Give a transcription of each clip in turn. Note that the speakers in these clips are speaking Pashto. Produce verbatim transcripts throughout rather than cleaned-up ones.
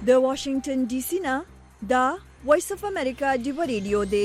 د واشنگټن ډي سي نه دا وایس اف امریکا دی ریډیو دی.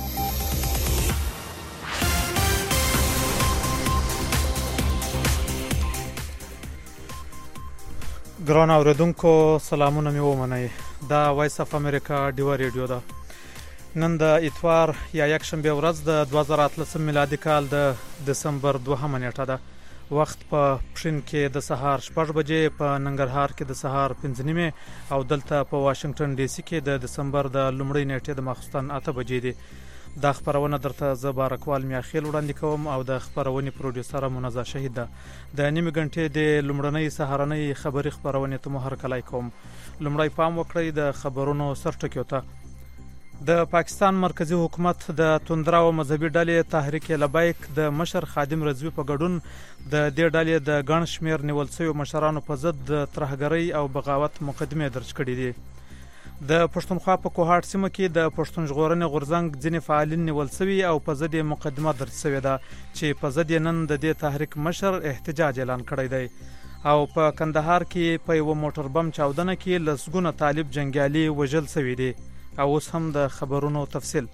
ګران اوریدونکو سلامونه مې ومنئ. دا وایس اف امریکا دی ریډیو ده. نن د اتوار یا یک شنبه ورځ د دوه زره اتلسم میلادي کال د دسمبر دوهمه نیټه ده. وخت په پښین کې د سهار شپږ بجې، په ننګرهار کې د سهار پنځه نیمې او دلته په واشنگټن ډي سي کې د دسمبر د لومړۍ نیټې د ماخوستن اته بجې دي. دا خبرونه درته زه بارکوال میاخیل وړاندې کوم او د خبرونې پروډوسر منزه شهید ده. د نیمه غنټې د لومړنۍ سهارنۍ خبري خبرونه ته مهر کلای کوم. لومړی پام وکړئ د خبرونو سرټکیو ته. د پاکستان مرکزی حکومت د توندرا او مذهبي ډلې تحریک لبیک د مشر خادم رضوی په ګډون د دې ډلې د ګڼ شمیر نیول شوی مشرانو په ضد د ترهګرۍ او بغاوت مقدمه درج کړې دي. د پښتونخوا په کوهاټ سیمه کې د پښتون ژغورنې غورځنګ ځینې فعالین نیول شوی او په ضد مقدمه درج شوې ده چې په ضد نن د دې تحریک مشر احتجاج اعلان کړی دی. او په کندهار کې په یو موټر بم چاودنه کې لسګونه طالب جنگیالي وژل شوی دي. او اوس هم د خبرونو تفصیل.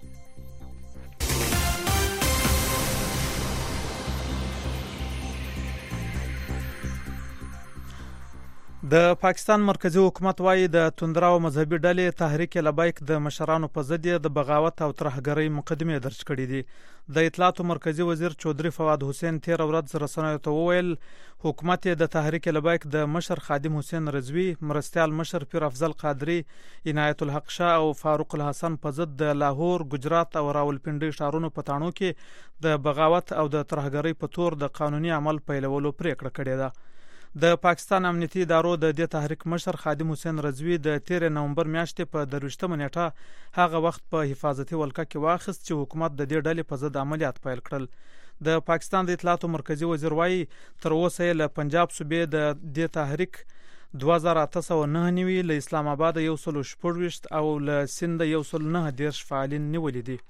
د پاکستان مرکزی حکومت وايي د توندرا او مذهبي ډلې تحریک لبیک د مشرانو په ضد د بغاوت او ترهګرۍ مقدمه درج کړې دي. د اطلاعاتو مرکزی وزیر چودري فواد حسین تیر ورځ رسنیو ته وویل حکومت د تحریک لبیک د مشر خادم حسین رضوی، مرستیال مشر پیر افضل قادری، عنایت الحق شاه او فاروق الحسن په ضد د لاهور، ګجرات او راولپنډي ښارونو په تاڼو کې د بغاوت او د ترهګرۍ په تور د قانوني عمل پیلولو پریکړه کړې ده. د پاکستان امنیتي ادارو د دې تحریک مشر خادم حسین رضوی د تیر نومبر میاشتې په درویشتمه نیټه هغه وخت په حفاظتي ولکه کې واخیست چې حکومت د دې ډلې په ضد عملیات پیل کړل. د پاکستان د اطلاعاتو مرکزی وزیر وايي تر اوسه له پنجاب صوبې د دې تحریک دوه زره اته سوه نهه نوي، له اسلام آباد یو سل شپږ او له سند یو سل نهه دیرش فعالین نیولې دي.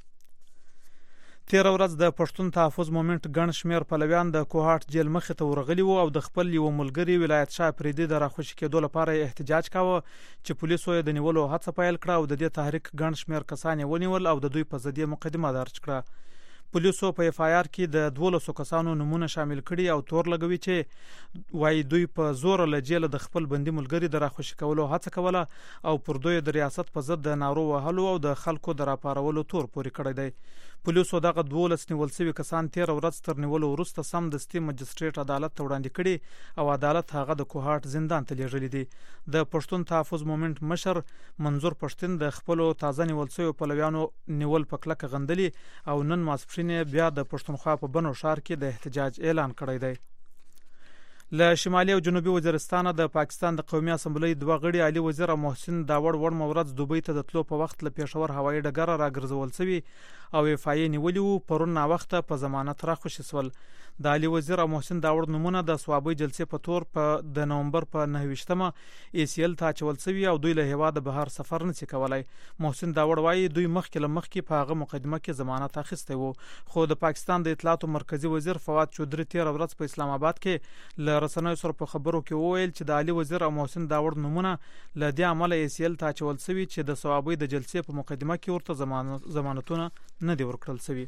تیر ورځ د پښتون تحفظ مومنت ګڼ شمیر پلویان د کوهاټ جیل مخې ته ورغلي وو او د خپل یو ملګری ولایت شاه پریدي د راخوشي کېدو لپاره احتجاج کاوه چې پولیسو یې د نیولو هڅه پیل کړه او د دې تحریک ګڼ شمیر کسان یې ونیول او د دوی په ضد مقدمه درج کړه. پولیسو په اف آی آر کې د دولسو کسانو نمونه شامل کړي او تور لګوي چې وايي دوی په زور له جیل د خپل بندي ملګری د راخوشي کولو هڅه کوله او پر دوی د ریاست په ضد د نارو وهلو او د خلکو د راپارولو تور پوري کړی دی. پولیسو دغه دولس نیول شوي کسان تیر ورځ تر نیولو وروسته سم دستي مجستریټ عدالت ته وړاندې کړي او عدالت هغه د کوهاټ زندان ته لیږلي دي. د پښتون تحفظ مومنت مشر منظور پښتون د خپلو تازه نیول شوي پلویانو نیول په کلکه غندلي او نن ماسپښین بیا د پښتونخوا په بنو ښار کې د احتجاج اعلان کړی دی. له شمالي او جنوبي وزیرستان د پاکستان د قومي اسمبلی دوه غړي علي وزیر او محسن داوړ وړ مورز دوبۍ ته د تلو په وخت له پېښور هوایي ډګر راګرځول شوی او اف آی نیولي وو پرون نا وخت په ضمانت راخوشي سول. د علي وزیر او محسن داوړ نمونه د صوابۍ جلسې په تور په د نومبر په نهه ای سی ال ته اچول شوی او دوی له هیواده بهر سفر نشي کولای. محسن داوړ وايي دوی مخکې له مخکې په هغه مقدمه کې ضمانت اخیستی وو، خو د پاکستان د اطلاعاتو مرکزی وزیر فواد چودري تیر ورځ په اسلام آباد کې له رسنیو سره په خبرو کې وویل چې د علي وزیر او محسن داوړ نمونه له دې عمله ای سی ال ته اچول شوی چې د صوابۍ د جلسې په مقدمه کې ورته ضمانتونه نه دی ورکړل شوی.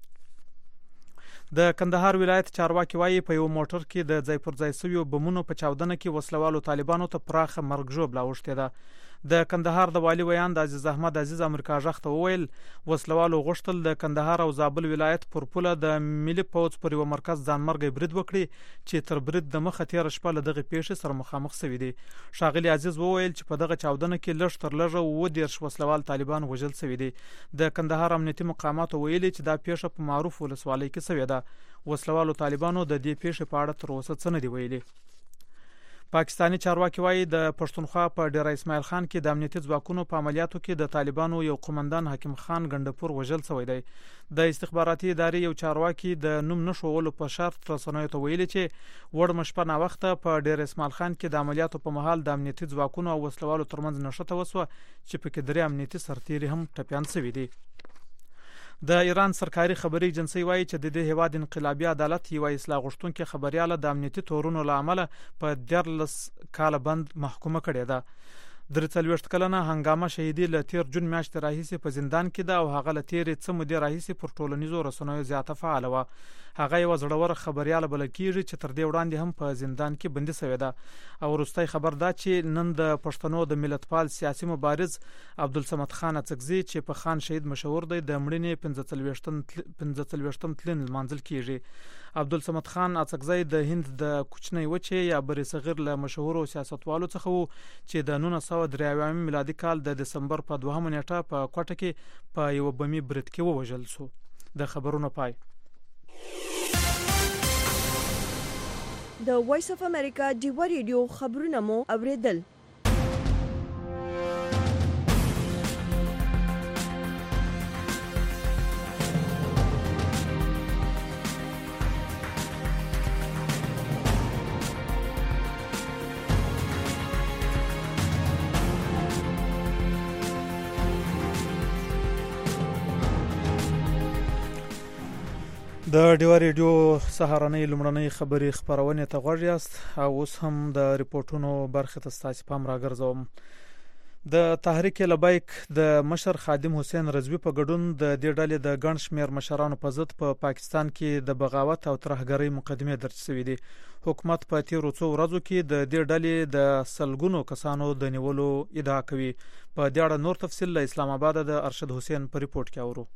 د کندهار ولایت چارواکي وايي په یو موټر کې د ځای پر ځای شویو بمونو په چاودنه کې وسلوالو طالبانو ته پراخه مرګ ژوبله اوښتې ده. د کندهار د والی ویان د عزیز احمد عزیز امریکا ژغ ته وویل وسلوالو غوښتل د کندهار او زابل ولایت پر پوله د ملي پوځ پر یو مرکز ځانمرګي برید وکړي چې تر برید د مخه تیر شپه له دغه پیښې سره مخامخ شوي دي. ښاغلي عزیز وویل چې په دغه چاودنه کې لږ تر لږه اووه دېرش وسلوال طالبان وژل شوي دي. د کندهار امنیتي مقاماتو ویلي چې دا پیښه په معروف ولسوالۍ کې شوې ده. وسلوالو طالبانو د دې پیښې په اړه تر اوسه څه نه دي ویلي. پاکستانی چارواکي وايي د پښتونخوا په ډیره اسماعیل خان کې د امنیتي ځواکونو په عملیاتو کې د طالبانو یو قومندان حکیم خان ګندپور وژل شوی دی. د استخباراتي ادارې یو چارواکي د نوم نشولو په شرط رسنیو ته ویلي چې وړ مشپه نا وخته په ډیره اسماعیل خان کې د عملیاتو په مهال د امنیتي ځواکونو او وسلوالو ترمنځ نښته وسوه چې په کې درې امنیتي سرتیري هم ټپیان شوي دي. د ایران سرکاري خبري ایجنسی وایي چې د دې هیواد انقلابي عدالت یو اصلاح غوښتونکي خبرياله د امنیتي تورونو لامل په دیارلس کال بند محکومه کړې ده. درې څلوېښت کلنه هنګامه شهیدي له تیر جون میاشتې راهیسې په زندان کې ده او هغه له تیرې څه مودې راهیسې پر ټولنیزو رسنیو زیاته فعاله وه. هغه یوه زړوره خبریاله بلل کېږي چې تر دې وړاندې هم په زندان کې بندي شوې ده. او وروستی خبر دا چې نن د پښتنو د ملتپال سیاسي مبارز عبدالصمد خان اڅکزي چې په خان شهید مشهور دی د مړینې پنځه څلوېښتم تلین لمانځل کېږي. عبدالصمد خان اڅکزي د هند د کوچنۍ وچې یا بري صغیر له مشهورو سیاستوالو څخه وو چې د نولس سوه درې اویایم میلادي کال د دسمبر په دوهمه نیټه په کوټه کې په یوه بمي برید کې ووژل شو. د خبرونو پای. د وایس اف امریکا ډیوا ریډیو خبرونه مو اوریدل. د ډیوا ریډیو سهارنۍ لومړنۍ خبري خبرونه ته غوږ یاست او اوس هم د ریپورتونو برخه ته ستاسو پام راګرځوم. د تحریک لبیک د مشر خادم حسین رضوی په ګډون د دې ډلې د ګڼ شمېر مشرانو په ضد په پا پاکستان کې د بغاوت او ترهګرۍ مقدمې درج شوې دي. حکومت په تیرو څو ورځو کې د دې ډلې د سلګونو کسانو د نیولو ادعا کوي. په دې اړه نور تفصیل له اسلام آباد د ارشد حسین په ریپورت کې اورو.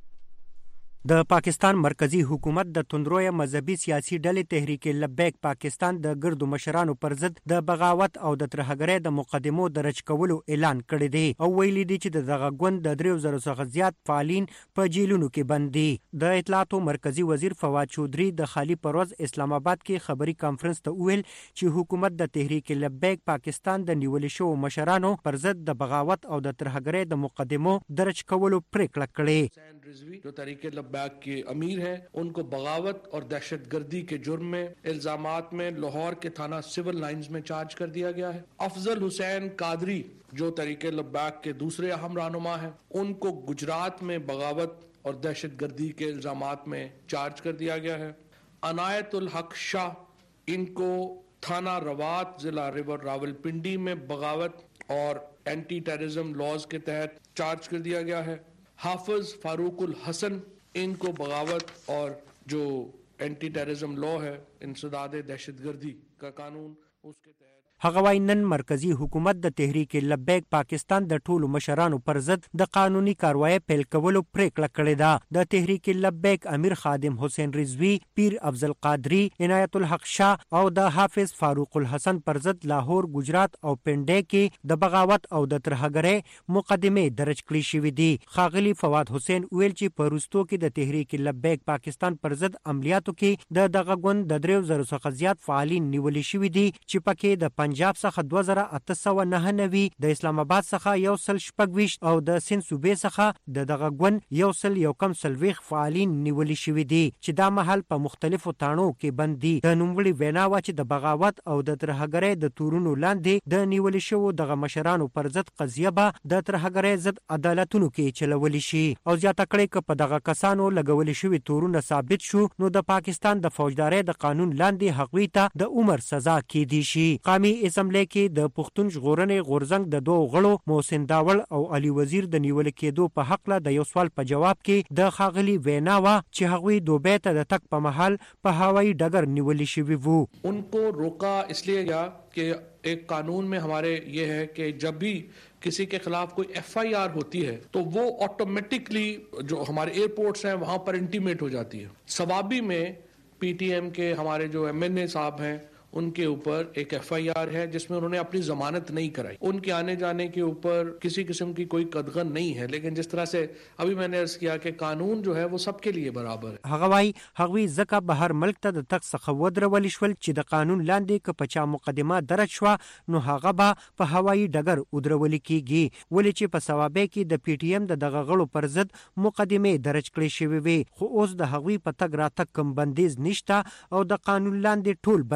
د پاکستان مرکزی حکومت د توندرویه مذهبي سیاسي ډلې تحریک لبیک پاکستان د ګردو مشرانو پر ضد د بغاوت او د ترهګرۍ د مقدمو درج کولو اعلان کړی دی او ویلي دی چې د دغه ګوند د دریو زرو څخه زیات فعالین په جیلونو کې بند دي. د اطلاعاتو مرکزی وزیر فواد چودھری د خالی پروز اسلام آباد کې خبري کانفرنس ته ویل چې حکومت د تحریک لبیک پاکستان د نیول شو مشرانو پر ضد د بغاوت او د ترهګرۍ د مقدمو درج کولو پریکړه کړې. जो तहरीक लब्बैक के अमीर हैं उनको बगावत और दहशत गर्दी के जुर्म में इल्जामात में लाहौर के थाना सिविल लाइंस में चार्ज कर दिया गया है. अफजल हुसैन कादरी जो तहरीक लब्बैक के दूसरे अहम रहनुमा हैं उनको गुजरात में बगावत और दहशत गर्दी के इल्जामात में चार्ज कर दिया गया है. अनायतुल हक शाह इनको थाना रवात जिला रिवर रावलपिंडी में बगावत और एंटी टेररिज्म लॉज के तहत चार्ज कर दिया गया है. हाफिज फारूकुल हसन इनको बगावत और जो एंटी टेररिज्म लॉ है इंसदाद दहशतगर्दी का कानून उसके तहत هغه وايي نن مرکزی حکومت د تحریک لبیک پاکستان د ټولو مشرانو پر ضد د قانوني کاروایی پیل کولو پریکړه کړې ده. د تحریک لبیک امیر خادم حسین رضوی، پیر افضل قادری، عنایت الحق شاه او د حافظ فاروق الحسن پر ضد لاهور، گجرات او پنډۍ کې د بغاوت او د ترهګرۍ مقدمې درج کړې شوې دي. ښاغلي فواد حسین ویل چې په وروستو کې د تحریک لبیک پاکستان پر ضد عملیاتو کې د دغه ګوند د دریو زرو څخه زیات فعالین نیول شوي دي چې پکې د پنجاب څخه دوه زره اته سوه نهه نوي، د اسلام آباد څخه یو سل شپږ ویشت او د سند صوبې څخه د دغه ګوند یو سل یو کم څلوېښت فعالین نیولي شوي دي چې دا مهال په مختلفو تاڼو کې بند دي. د نوموړي وینا وه چې د بغاوت او د ترهګرۍ د تورونو لاندې د نیولي شوو دغه مشرانو پر ضد قضیه به د ترهګرۍ ضد عدالتونو کې چلولی شي او زیاته کړې که په دغه کسانو لګولي شوي تورونه ثابت شو نو د پاکستان د فوجدارۍ د قانون لاندې هغوی ته د عمر سزا کېدی شي. قومي اسمبلی کې د پښتون ژغورنې غورځنګ د دوه غړو محسن داول او علي وزیر د نیول کېدو په حق له د یو سوال په جواب کې د ښاغلي وینا وه چې هغوی دوبۍ ته د تګ په مهال په هوایي ډګر نیولي شوي وو. उनको रोका इसलिए गया कि एक कानून में हमारे ये है कि जब भी किसी के खिलाफ कोई एफ आई आर होती है तो वो ऑटोमेटिकली जो हमारे एयरपोर्ट्स हैं वहां पर इंटीमेट हो जाती है. सवाबी में पीटीएम के हमारे जो एम एन ए साहब हैं उनके ऊपर एक एफ आई आर है जिसमें उन्होंने अपनी जमानत नहीं कराई. उनके आने जाने के ऊपर किसी किस्म की कोई कदगन नहीं है, लेकिन जिस तरह से अभी मैंने अर्ज किया कि कानून जो है वो सबके लिए बराबर है. هغه وايي هغوی ځکه بهر ملک ته د تګ څخه ودرول شول چې د قانون لاندې که په چا مقدمه درج شوه نو هغه به په هوایي ډګر ودرول کیږي. ولې چې په ثوابۍ کې د پی ټي ایم د دغه غړو پر ضد مقدمې درج کړې شوې وي، خو اوس د هغوی په تګ راتګ کوم بندیز نشته او د قانون لاندې ټول برابر دي.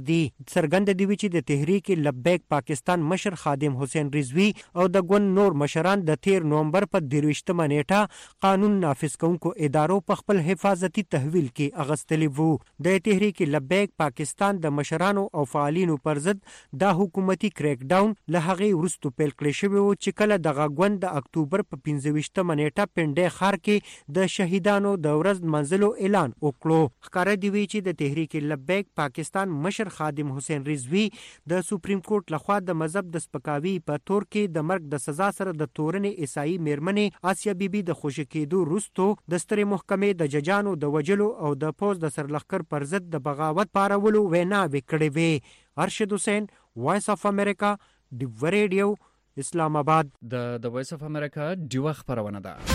دي. څرګنده دی چې د تحریک لبیک پاکستان مشر خادم حسین رضوی او د ګوند نور مشران د تیر نومبر په درویشتمه نیټه قانون نافذ کوونکو ادارو په خپل حفاظتي تحویل کې اغستلی وو. د تحریک لبیک پاکستان د مشرانو او فعالینو پر ضد د حکومتي کریک ډاون له هغې وروسته پیل کړی شوی و چې کله دغه ګوند د اکتوبر په پنځه ویشتمه نیټه پنډۍ ښار کې د شهیدانو د ورځ منځلو اعلان وکړو. ښکاره دی چې د تحریک لبیک پاکستان مشر خادم حسین رضوی د سپریم کورټ لخوا د مذهب د سپکاوي په تور کې د مرګ د سزا سره د تورنې عیسائی میرمنې آسیا بیبي د خوشي کېدو وروسته د سترې محکمې د ججانو د وجلو او د پوز د سرلښکر پر ضد د بغاوت پارولو ویناوې کړې وې. ارشد حسین، وایس اف امریکا، ډیو ریډیو، اسلام آباد. د د وایس اف امریکا ډیو خبرونه ده.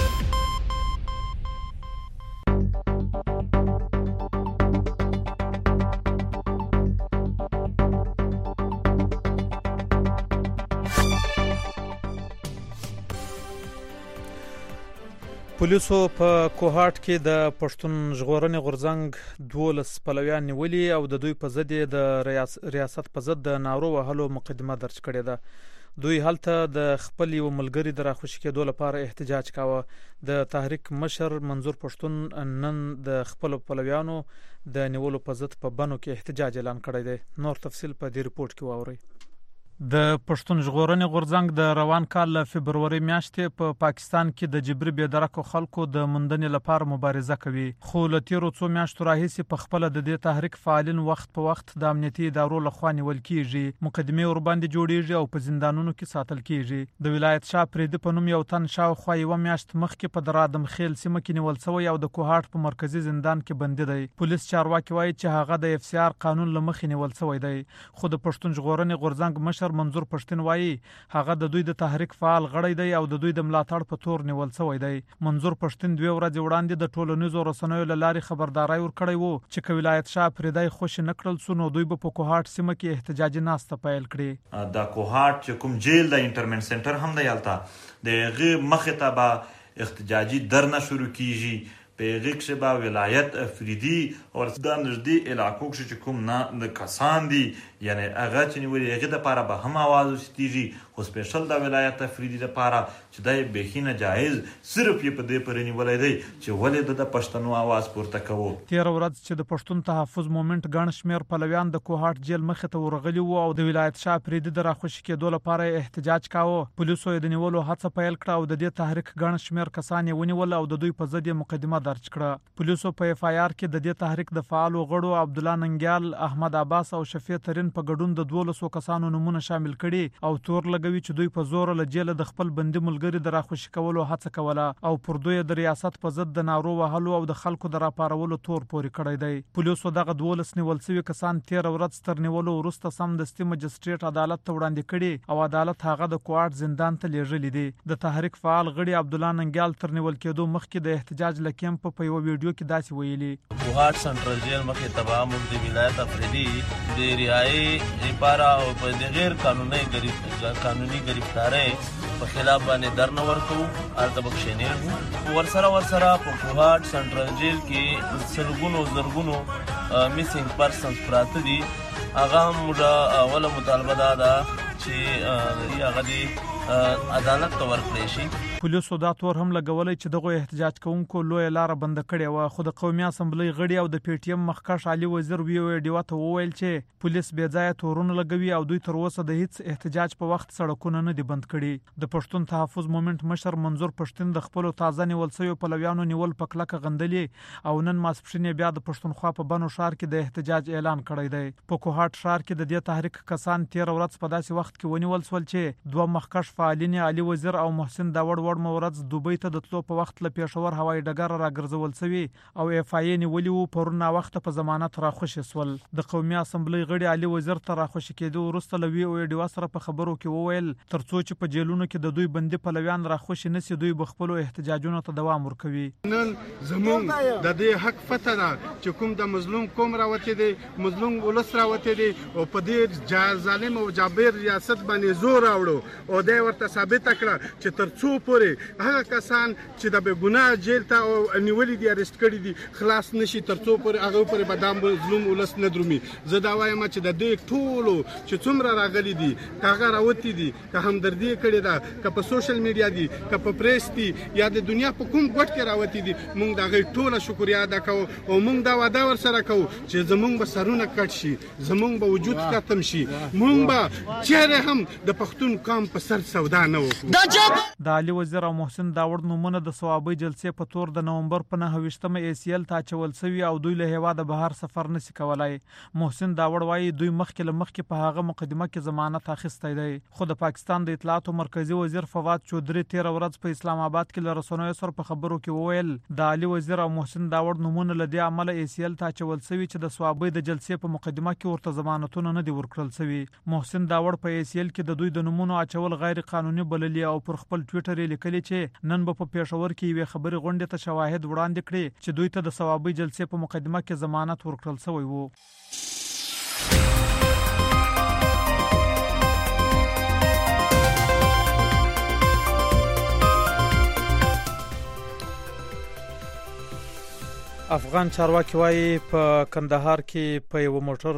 پولیسو په کوهاټ کې د پښتون ژغورنې غورځنګ دولس پلویان نیولي او د دوی په ضد د ریاست په ضد د نارو وهلو مقدمه درج کړې ده. دوی هلته د خپل یو ملګري د راخوشي کېدو لپاره احتجاج کاوه. د تحریک مشر منظور پښتون نن د خپل پلویانو د نیولو په ضد په بنو کې احتجاج اعلان کړی دی. نور تفصیل په دې ریپورت کې واورئ. د پښتون ژغورنې غورځنګ د روان کال له فبروري میاشتې په پا پاکستان کې د جبري بېدرکو خلکو د موندنې لپاره مبارزه کوي. خو له تیرو څو میاشتو راهیسې په خپله د دې تحریک فعالین وخت په وخت د امنیتي ادارو لخوا نیول کیږي، مقدمې ورباندې جوړیږي او په زندانونو کې ساتل کیږي. د ولایت شاه پریدي په نوم یو تن شاوخوا یوه میاشت مخکې په درادم خیل سیمه کې نیول شوی او د کوهاټ په مرکزي زندان کې بندي دی. پولیس چارواکي وایي چې هغه د اف سی آر قانون له مخې نیول شوی دی. خو د پښتون ژغورنې غورځنګ مشر منظور پښتون وایي هغه د دوی د تحریک فعال غړی دی او د دوی د ملاتړ په تور نیول شوی دی. منظور پښتون دوه ورځې وړاندې د ټولنیزو رسنیو له لارې خبرداري ورکړی وو چې که ولایت شاه پریدي خوش نه کړل سو نو دوی به په کوهاټ سیمه کې احتجاجي ناسته پیل کړي. د کوهاټ چې کوم جیل د انټرمنټ سنټر هم دی هلته د هغې مخې ته به احتجاجي درنه شروع کیږي. په هغې کښې به ولایت افریدي او دا نږدې علاقو کښې چې کوم نه کسان دي یعنې هغه چې نیولي هغې دپاره به هم آواز وسیتېږي. خو سپیشل د ولایت افریدي دپاره چې دا یې بیخي ناجایز صرف یې په دې پورې نیولی دی چې ولې د د پښتنو آواز پورته کوو. تېره ورځ چې د پښتون تحفظ مومنټ ګڼ شمېر پلویان د کوهاټ جیل مخې ته ورغلي وو او د ولایت شاه افریدي د راخوشي کېدو لپاره یې احتجاج کاوه. پولیسو یې د نیولو هڅه پیل کړه او د دې تحریک ګڼ شمېر کسان یې ونیول او د دوی په ضد یې مقدمه درج کړه. پولیسو په اف آی آر کې د دې تحریک د فعالو غړو عبدالله ننګیال، احمد عباس او شفیع ترین په ګډون د دولسو کسانو نومونه شامل کړي او تور لګوي چې دوی په زور له جیله د خپل بندي ملګري د راخوشي کولو هڅه کوله او پر دوی د ریاست په ضد د نارو وهلو او د خلکو د راپارولو تور پورې کړی دی. پولیسو دغه دولس نیول شوي کسان تېره ورځ تر نیولو وروسته سمدستي مجسټریټ عدالت ته وړاندې کړي او عدالت هغه د کوهاټ زندان ته لیږلي دي. د تحریک فعال غړي عبدالله ننګیال تر نیول کېدو مخکې د احتجاج له کیمپ په یوه ویډیو کې داسې ویلي: کوهاټ سنټرل جیل مخې ته به موږ د ولایت افریدي د رهایي لپاره او په د غیر قانوني قانوني ګرفتارۍ په خلاف باندې درنه ورکوو. هلته به کښېنېږو. ورسره ورسره په کوهاټ سنټرل جیل کې سلګونو زرګونو میسینګ پرسنز پراته دي. هغه موږ اوله مطالبه دا ده چې هغه د عدالت ته ورکړی شي. پولیسو دا تور هم لګولی چې دغو احتجاج کوونکو لویه لاره بنده کړې وه. خو د قومي اسمبلۍ غړي او د پی ټي ایم مخکښ علي وزیر ویو ډیوه ته وویل چې پولیس بې ځایه تورونه لګوي او دوی تر اوسه د هیڅ احتجاج په وخت سړکونه نه دي بند کړي. د پښتون تحفظ مومنټ مشر منظور پښتون د خپلو تازه نیول شویو پلویانو نیول په کلکه غندلي او نن ماسپښین بیا د پښتونخوا په بنو ښار کې د احتجاج اعلان کړی دی. په کوهاټ ښار کې د دې تحریک کسان تېره ورځ په داسې وخت کې ونیول شول چې دوه مخکښ فعالین علي وزیر او محسن داوړ وړمه ورځ دوبۍ ته د تلو په وخت له پېښور هوایي ډګره راګرځول شوي او اف آی ای نیولي وو پرون ناوخته په ضمانت راخوشي سول. د قومي اسمبلۍ غړي علي وزیر ته راخوشي کېدو وروسته له وی او ډیوه سره په خبرو کې وویل تر څو چې په جیلونو کې د دوی بندي پلویان راخوشي نشي دوی به خپلو احتجاجونو ته دوام ورکوي. نن زموږ د دې حق پته ده چې کوم د مظلوم قوم راوتی دی، مظلوم ولس راوتی دی او په دې ظالم او جابر ریاست باندې زور راوړو او دی ورته ثابته کړه چې تر څو پورې هغه کسان چې د بې ګناه جیل ته نیولي دي اریسټ کړي دي خلاص نشي تر څو پورې هغه پورې به دا مظلوم ولس نه درومي. زه دا وایم چې د دې ټولو چې څومره راغلي دي که هغه راوتي دي که همدردي یې کړې ده که په سوشل میډیا دي که په پریس دي یا د دنیا په کوم ګوټ کې راوتي دي موږ د هغې ټوله شکریا ادا کوو او موږ دا وعده ورسره کوو چې زموږ به سرونه کټ شي زموږ به وجود ختم شي موږ به چیرې هم د پښتون قام په سر سودا نه وکړو. د علي وزیر او محسن داوړ نومونه د ثوابي جلسې په تور د نومبر په نهه ویشتمه ای سی ایل ته اچول سوي او دوی له هیواده بهر سفر نشي کولای. محسن داوړ وایي دوی مخکې له مخکې په هغه مقدمه کې ضمانت اخیستی دی خو د پاکستان د اطلاعاتو مرکزی وزیر فواد چودري تیر ورځ په اسلام آباد کې له رسنیو سره په خبرو کې وویل د علي وزیر او محسن داوړ نومونه له دې عمله ای سی ایل ته اچول سوي چې د ثوابي د جلسې په مقدمه کې ورته ضمانتونه نه دي ورکړل سوي. محسن داوړ په ای سی ایل کې د دوی د نومونو اچول غیر قانوني بللي او پر خپل ټویټر یې لیکلي چې نن به په پېښور کې یوې خبري غونډې ته شواهد وړاندې کړي چې دوی ته د ثوابي جلسې په مقدمه کې ضمانت ورکړل شوی وو. افغان چارواکي وایي په کندهار کې په یو موټر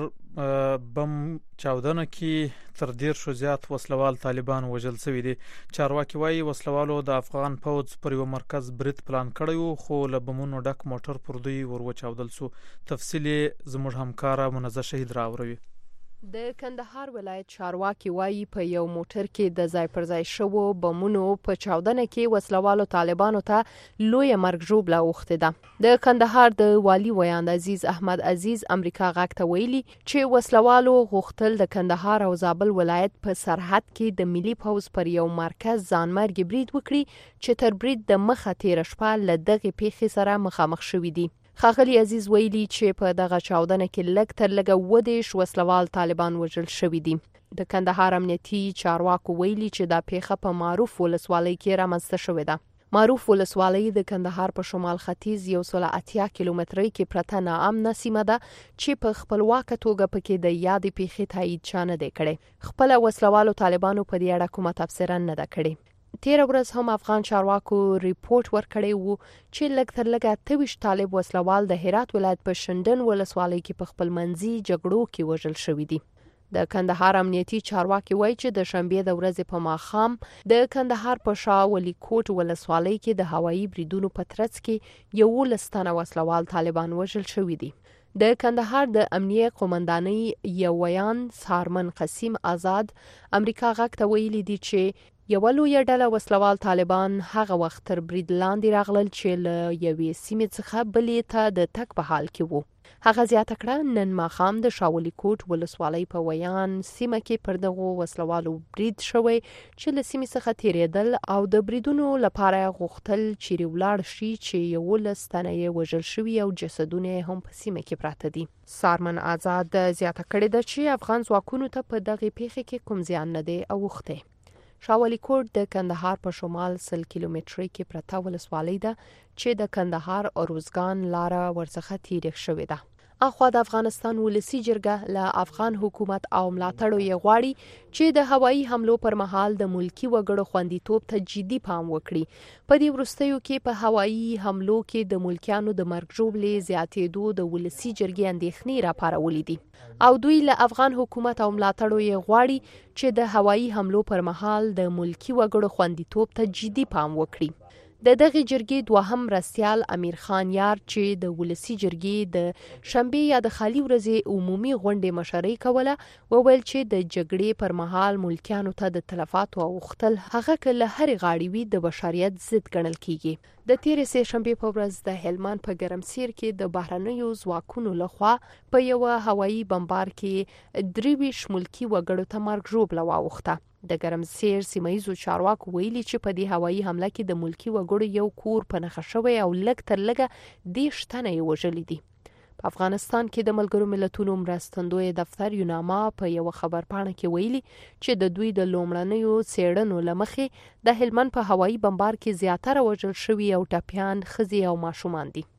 بم چاودنه کې تر دیرشو زیات وسلوال طالبان وژل شوي دي. چارواکي وایي وسلوالو د افغان پوځ پر یو مرکز برید پلان کړی و خو له بمونو ډک موټر پر دوی ور وچاودل شو. تفصیل زموږ همکاره منزه شهید راوړي. د کندهار ولایت چارواکي وایي په یو موټر کې د ځای پر ځای شوو بمونو په چاودنه کې وسلوالو طالبانو ته لوی مرګ ژوبله اوښتې ده. د کندهار د والي ویاند عزیز احمد عزیز امریکا غاک ته ویلي چې وسلوالو غوښتل د کندهار او زابل ولایت په سرحد کې د ملي پوځ پر یو مرکز ځانمرګي برید وکړي چې تر برید د مخه تیره شپه له دغې پیښې سره مخامخ شوي دي. ښاغلي عزیز ویلي چې په دغه چاودنه کې لږ تر لږه اووه دېرش وسلوال طالبان وژل شوي دي. د کندهار امنیتي چارواکو ویلي چې دا پیښه په معروف ولسوالۍ کې رامنځته شوې ده. معروف ولسوالۍ د کندهار په شمال ختیځ یو سل اتیا کیلومترۍ کې پرته ناامنه سیمه ده چې په خپلواکه توګه پکې د یادې پیښې تایید چا نه دی کړی. خپله وسلوالو طالبانو په دې اړه کومه تبصره نه ده کړې. تیر ورځ هم افغان چارواکو ریپورت ورکړی وو چې لږ تر لږه اته ویشت طالب وسلوال د هرات ولایت په شندن ولسوالۍ کې په خپل منځي جګړو کې وژل شوي دي. د کندهار امنیتي چارواکي وایي چې د شنبې د ورځې په ماښام د کندهار په شاه ولی کوټ ولسوالۍ کې د هوایي بریدونو په ترڅ کې یولس تنه وسلوال طالبان وژل شوي دي. د کندهار د امنیه قومندانۍ یو ویان سارمن قسیم آزاد امریکا غاک ته ویلي دي چې یو لویه ډله وسلوال طالبان هغه وخت تر برید لاندې راغلل چې له یوې سیمې څخه بلې ته د تګ په حال کې وو. هغه زیاته کړه نن ماښام د شاولی کوټ ولسوالۍ په ویان سیمه کې پر دغو وسلوالو برید شوی چې له سیمې څخه تیریدل او د بریدونو لپاره غوښتل چیرې ولاړ شي چې یولس تنه یې وژل شوي او جسدونه هم په سیمه کې پراته دي. سارمن آزاد زیاته کړې ده چې افغان ځواکونو ته په دغې پیښې کې کوم زیان نه دی اوښتی. شاولی کوټ د کندهار په شمال سل کیلومترۍ کې پرته ولسوالۍ ده چې د کندهار اروزګان لاره ورڅخه تیریخ شوې ده. اخوا د افغانستان ولسی جرګه له افغان حکومت او ملاتړو یې غواړي چې د هوایي حملو پر مهال د ملکی وګړو خوندیتوب ته جدي پام وکړي. په دې وروستیو کې په هوایي حملو کې د ملکیانو د مرګ ژوبلې زیاتېدو د ولسی جرګې اندېښنې راپارولې دي او دوی له افغان حکومت او ملاتړو یې غواړي چې د هوایي حملو پر مهال د ملکی وګړو خوندیتوب ته جدي پام وکړي. د دغه جرګې دوهم رسیال امیر خان یار چې د ولسی جرګې د شنبې یا د خالی ورځې عمومي غونډې مشري کوله وویل چې د جګړې پر مهال ملکیانو ته د تلفاتو اوختل هغه کله هر غاړي وي د بشریت ضد ګڼل کیږي. د تیرې سه شنبې په ورځ د هلمند په ګرمسیر کې د بهرنیو ځواکونو لخوا په یو هوایي بمبار کې درې ویشت ملکی وګړو ته مرګ ژوبله واوښته. د ګرمسیر سیمایي چارواکو ویلي چې په دې هوایي حمله کې د ملکی وګړو یو کور په نښه شوی او لږ تر لږه دېرش تنه یې وژلي دي. په افغانستان کې د ملګرو ملتونو مرستندوی دفتر یوناما په یو خبرپاڼه کې ویلي چې د دوی د لومړنیو څېړنو له مخې د هلمند په هوایي بمبار کې زیاتره وژل شوي او ټپیان ښځې او ماشومان دي.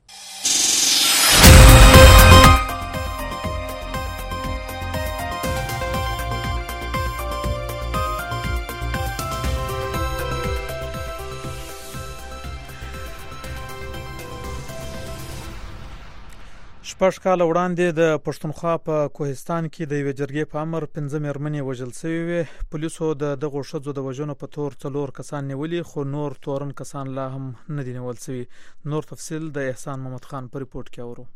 شپږ کاله وړاندې د پښتونخوا په کوهستان کې د یوې جرګې په امر پنځه مېرمنې وژل شوې وې. پولیسو د دغو ښځو د وژنو په تور څلور کسان نیولي، خو نور تورن کسان لا هم نه دي نیول شوي. نور تفصیل د احسان محمد خان په ریپورت کې اورو.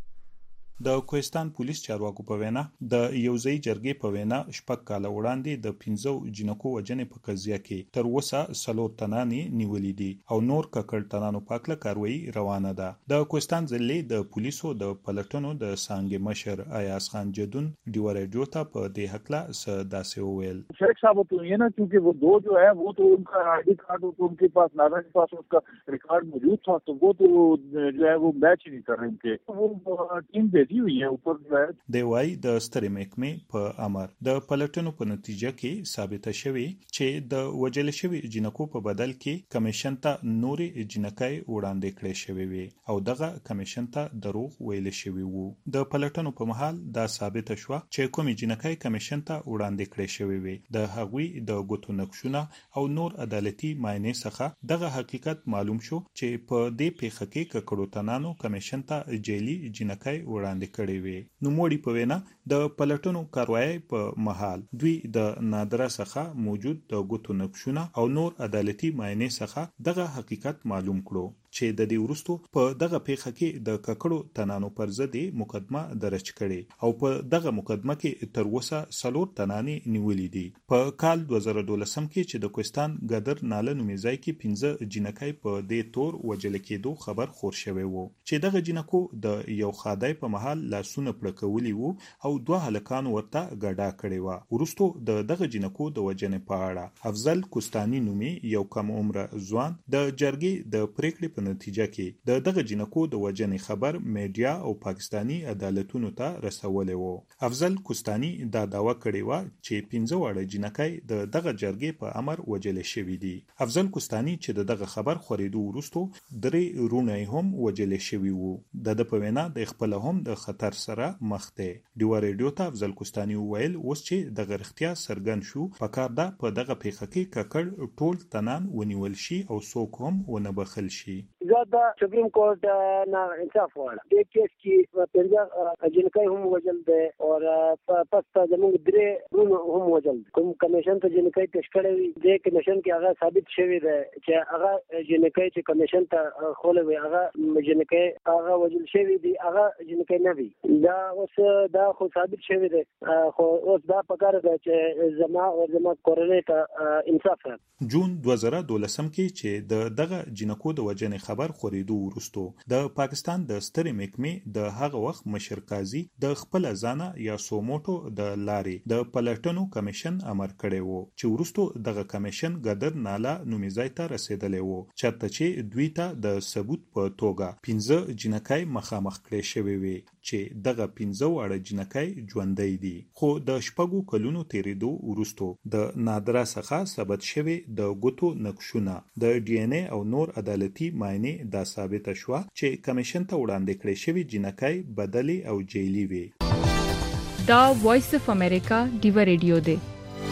د کوهستان پولیس چارواکو په وینا د یوځای جرګې په وینا شپږ کاله وړاندې د پنځو جنکو وژنې په قضیه کې تر اوسه څلور تنانې نیولې دي او نور ککړ تنانو په اړه کاروایی روانه ده. د کوهستان ضلع د پولیسو د پلټنو د څانګې مشر ایاز خان جدون ډیو ریډیو ته په دې حقله څه داسې وویل. شیخ صاحب تو یہ نا کیونکہ وہ دو جو ہے وہ تو ان کا آئی ڈی کارڈ تو ان کے پاس ناظر کے پاس اس کا ریکارڈ موجود تھا تو وہ تو جو ہے وہ میچ نہیں کر رہے تھے. وہ ٹیم بھیجی ہوئی ہے اوپر د وای د سترې محکمې په امر د پلټنو په نتیجه کې ثابته شوې چې د وژل شوی جنکو په بدل کې کمیشن ته نورې جنکای وړاندې کړې شوې وي او دغه کمیشن ته دروغ ویل شوی وو. د پلټنو په محل دا ثابته شو چې کومې جنکای کمیشن ته وړاندې کړې شوی وي د هغوی د ګوتو نقشونه او نور عدالتي معاینې څخه دغه حقیقت معلوم شو چې په دې پیښه کې ککړو تنانو کمیشن ته جیلی جنکای وړاندې کړې وي. نو موړي په وینا د پلټنو کاروایی په محل دوی د نادره څخه موجود د ګوتو نقشونه او نور عدالتي معاینې څخه دغه حقیقت معلوم کړو چې د دې وروستو په دغه پیښه کې د ککړو تنانو پر ضد مقدمه درج کړي او په دغه مقدمه کې تر اوسه څلور تنانې نیولې دي. په کال دوه زره دولسم کې چې د کوهستان ګدر ناله نومي ځای کې پنځه جنکای په دې تور وژل کېدو خبر خور شوی وو چې دغه جنکو د یو خادای په محل لاسونه پړکولي وو او دوه هلکان ورته ګډا کړي وو. وروستو د دغه جنکو د وژنې په اړه افضل کوستاني نومي یو کم عمره ځوان د جرګې د پریکړې نتیجه کې د دغه جنکو د وژنې خبر میډیا او پاکستانی عدالتونو ته رسولې وو. افضل کوستانی دا داوا کړې و چې پنځه واړه جنکای د دغه جرګې په امر وژل شوی دي. افضل کوستانی چې دغه خبر خورېدو وروستو درې رونه هم وژل شوی وو. د په وینا د خپل هم د خطر سره مخ دی. ډیو ریډیو ته افضل کوستانی ویل اوس چې دغه اختیار سرګن شو پکار ده په دغه پیښه کې ککړ ټول تنان ونیول شي او څوک هم ونه بخل شي. زیاده سپریم کورٹ نه انصاف وړ د کیس کې پنځه جنکای هم وجل ده او پس ته زموږ درې رونه هم وجل کوم کمیشن ته جنکای پیش کړی وي د کمیشن کې هغه ثابت شوی ده چې هغه جنکای چې کمیشن ته خولې وي هغه جنکای هغه وجل شوی دي هغه جنکای نه وي. دا اوس دا خو ثابت شوی ده خو اوس دا پکار ده چې زما او زما کورنۍ ته انصاف راځي. جون دوه زره دولسم کې چې د دغه جنکو د وژنې خبر خورېدو وروستو د پاکستان د سترې محکمې د هغه وخت مشر قاضي د خپل ځانه یا سوموټو د لارې د پلټنو کمیشن امر کړی وو چې وروستو دغه کمیشن ګدر ناله نومي ځای ته رسیدلی وو چېرته چې دوی ته د ثبوت په توګه پنځه جنکای مخامخ کړی شوی وي چې دغه پنځه واړه جنکای ژوندی دي. خو د شپږو کلونو تیریدو وروستو د نادره څخه ثبت شوی د ګوتو نقشونه د ډي ان اے او نور عدالتي معاینې دا ثابت شوه چې کمیشن ته وړاندې کړی شوی جنکای بدلی او جیلی وي. دا وایس اف امریکا ډیو ریډیو دی.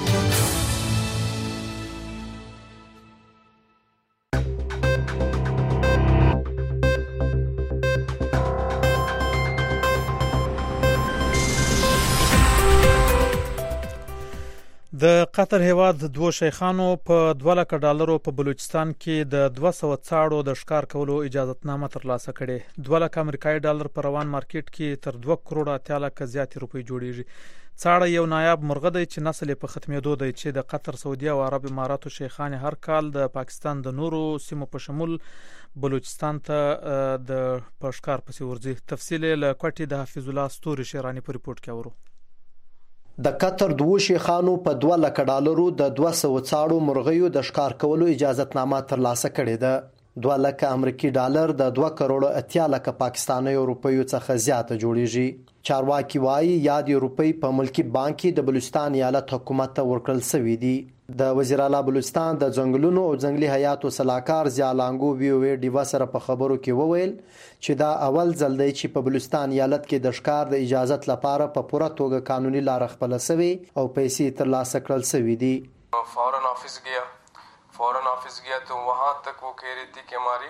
د قطر هیواد دوه شیخانو په دوه لک ډالرو په بلوچستان کې د دوه سوه څاړو د ښکار کولو اجازهتنامه ترلاسه کړې. دوه لک امریکایي ډالر په روان مارکیټ کې تر دوه کروڑه اتیا لکه زیاتې روپۍ جوړیږي. څاړه یو نایاب مرغه دی چې نسل په ختمېدو دی چې د قطر، سعودي او عرب اماراتو شیخان هر کال د پاکستان د نورو سیمو په شمول بلوچستان ته د پښکار پسې ورځي. تفصیل له کوټې د حفیظ الله ستوري شیرانی په ریپورت کې اورو. د قطر دوه شیخانو په دوه لک ډالرو د دوه سوه څاړو مرغیو د ښکار کولو اجازهتنامه ترلاسه کړې ده. دوه لک امریکایي ډالر د دوه کروڑه اتیا لک پاکستاني روپیو څخه زیاته جوړیږي. چارواکي وایي یاد روپی په ملکی بانک کې د بلوچستان ایالت حکومت ته ورکړل شوی دي. د وزیر اعلی بلوچستان د ځنګلونو او ځنګلي حیاتو سلاکار زیالانګو ویو ډیوا سره په خبرو کې وویل چې دا اول ځل دی چې په بلوچستان ایالت کې د ښکار د اجازت لپاره په پوره توګه قانوني لار خپل شوی او پیسې ترلاسه کړل شوی دي. فورن آفس गया फौरन ऑफिस गया तो वहाँ तक वो कह रही थी कि हमारी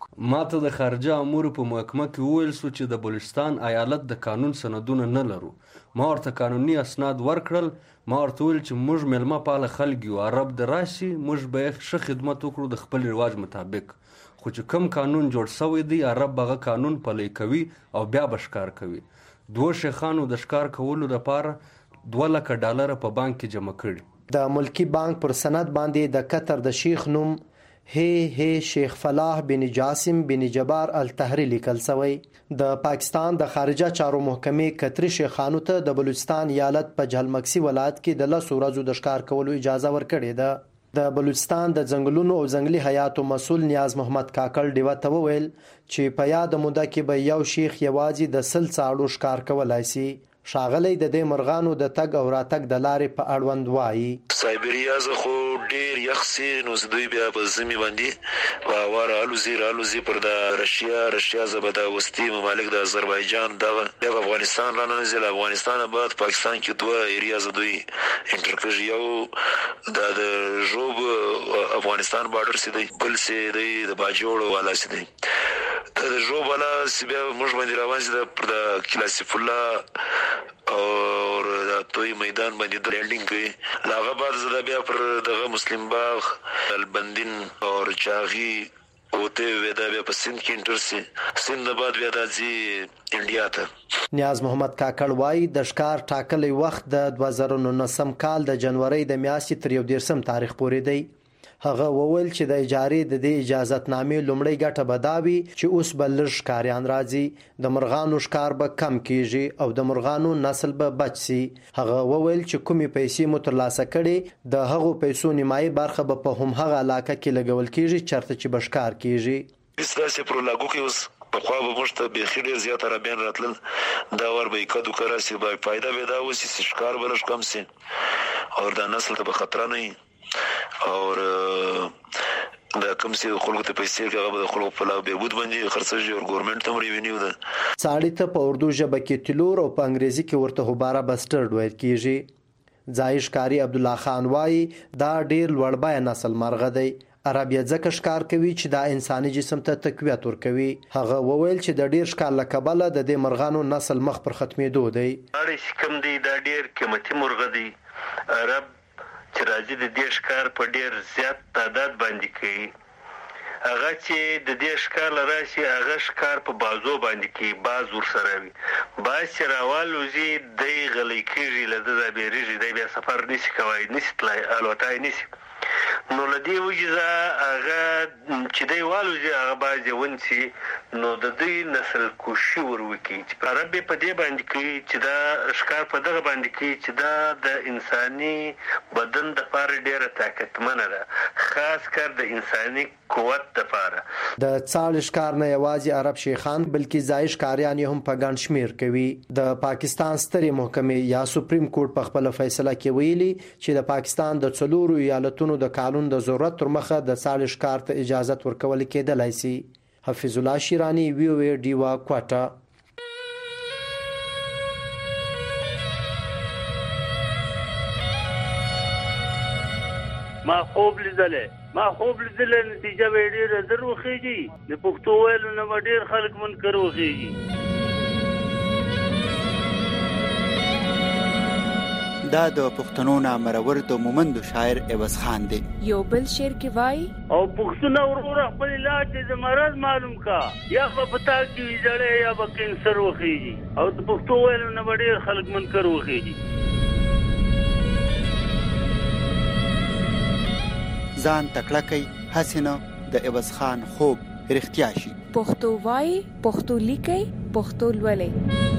ماته د خارجه امورو په محکمه کې وویل سو چې د بلوچستان ایالت د قانون سندونه نه لرو. ما ورته قانوني اسناد ورکړل. ما ورته ویل چې موږ میلمه پاله خلک یو، عرب د راشي موږ به یې ښه خدمت وکړو د خپل رواج مطابق. خو چې کم قانون جوړ شوی دی عرب هغه قانون پلی کوي او بیا به ښکار کوي. دوه شیخانو د ښکار کولو لپاره دوه لکه ډالره په بانک کې جمع کړي. د ملکی بانک پر سند باندې د قطر د شیخ نوم هی هی شیخ فلاح بن جاسم بن جبار الطهری لیکل شوی. د پاکستان د خارجه چارو محکمې قطري شیخانو ته د بلوچستان ایالت په جهلمکسي ولایت کې د لسو ورځو د ښکار کولو اجازه ورکړې ده. د بلوچستان د ځنګلونو او ځنګلي حیاتو مسؤل نیاز محمد کاکړ ډیوه ته وویل چې په یاد موده کې به یو شیخ یوازې د سل څاړو ښکار کولای شي. ښاغلی د دې مرغانو د تګ او راتګ د لارې په اړوند وایي سایبریا زه خو ډېر یخ سي نو زه دوی بیا په ژمي باندې په هواره الوزي رالوزي پر د رشیا رشیا زه به د وسطي ممالک د آذربایجان دغه بیا په افغانستان راننځي له افغانستانه بعد پاکستان کې دوه ایریا زه دوی انټر کړي. یو د د ژوب افغانستان بارډر سي دی، بل سي دی د باجوړ والا سي دی. د ژوب والا سي بیا موږ باندې روان سي پر د کلاسیف الله اور د توي میدان باندې د لینډینګ کوي. لاغه بعد زه بیا پر دغه مسلم باغ البندین اور چاغي اوته ودا بیا په سند کې انټر سي سند بعد بیا د زی انډیا ته. نیاز محمد کاکړ وایي د ښکار ټاکلی وخت د دوه زره نولسم کال د جنوري د میاشتې تر یو دیرشم تاریخ پورې دی. هغه وویل چې د اجارې د دې اجازتنامې لومړی ګټه به دا وي چې اوس به لږ ښکاریان راځي، د مرغانو ښکار به کم کیږي او د مرغانو نسل به بچ سي. هغه وویل چې کومې پیسې مو ترلاسه کړي د هغو پیسو نیمایي برخه به په همهغه علاقه کې لګول کیږي چېرته چې به ښکار کیږي. داسې پر لاګو کې اوس پخوا به موږ ته بیخي ډېر زیات عربیان راتلل، دا ور به یې کدو که راسي به فایده به دا وسي چې ښکار به لږ کم سي او دا نسل ته به خطره نه وي اور دا کوم څه خلکو ته پیسې هغه به د خلکو په لا بهبود باندې خرڅېږي او ګورنمنت هم ریونیو ده. څاړي ته په اردو ژبه کې تلور او په انګریزي کې ورته هوباره بسټرډ ویل کیږي. ځایي ښکاري عبدالله خان وایي دا ډېر لوړ بیه نسل مرغه دی. عرب یې ځکه ښکار کوي چې دا انساني جسم ته تقویت ورکوي. هغه وویل چې د ډېر ښکار له کبله د دې مرغانو نسل مخ پر ختمېدو دی. اړ کوم دی دا ډېر قیمتي مرغه دی. عرب چې راځي د دې ښکار په ډېر زیات تعداد باندې کوي. هغه چې د دې ښکار له راشي هغه ښکار په بازو باندې کوي، باز ورسره وي. باز چې راوالوځي دی غلی کېږي، له ده دا بیریږي، دی بیا سفر نشي کوی، نشي تلای، الوتای نشي. نو له دې وجې هغه چې دی والوځي هغه باز یې ونیسي نو د دوی نسل کشي ور وکړي. چې عرب یې په دې باندې کوي چې دا ښکار په دغه باندې کوي چې دا د انساني بدن دپاره ډېره طاقتمنه ده، خاص کر د انساني قوت دپاره. د څاړي ښکار نه یوازې عرب شیخان بلکې ځایي ښکاریان یې هم په ګڼ شمېر کوي. د پاکستان سترې محکمې یا سپریم کورټ په خپله فیصله کې ویلي چې د پاکستان د څلورو ایالتونو د قانون د ضرورت تر مخه د څاړي ښکار ته اجازت ورکول کېدلی شي. حفیظ الله شیرانی، وی او ای ډیوا، کوټه. ما خوب لیدلې ما خوب لیدلې نتیجه به ډېره در وخېږي، د پښتو ویلو نه به ډېر خلک منکر وخېږي. دا د پښتنو نامرور د مومندو شاعر عوض خان دی. یو بل شعر کې وایي او پښتونه وروره خپل علاج د مرض معلوم کا، یا به پتا کې زړې یا به کینسر وخېږي او د پښتو ویلو نه به ډېر خلک منکر وخېږي. ځان تکړه کوي هسې نه د عوض خان خوب رښتیا شي. پښتو وایي، پښتو لیکي، پښتو لولي.